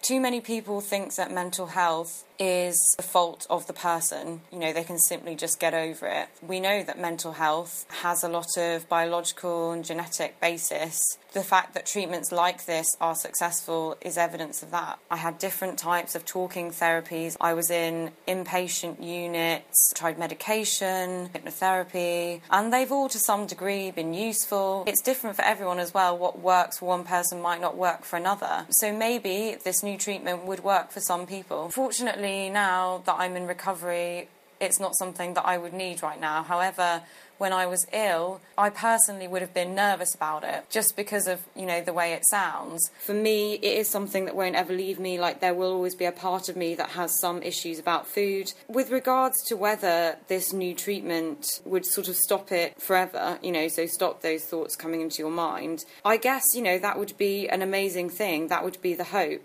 Too many people think that mental health is the fault of the person. You know, they can simply just get over it. We know that mental health has a lot of biological and genetic basis. The fact that treatments like this are successful is evidence of that. I had different types of talking therapies. I was in inpatient units, tried medication, hypnotherapy, and they've all to some degree been useful. It's different for everyone as well. What works for one person might not work for another. So maybe this new treatment would work for some people. Fortunately, now that I'm in recovery, it's not something that I would need right now. However, when I was ill, I personally would have been nervous about it just because of, you know, the way it sounds. For me, it is something that won't ever leave me. Like, there will always be a part of me that has some issues about food. With regards to whether this new treatment would sort of stop it forever, you know, so stop those thoughts coming into your mind, I guess, you know, that would be an amazing thing. That would be the hope.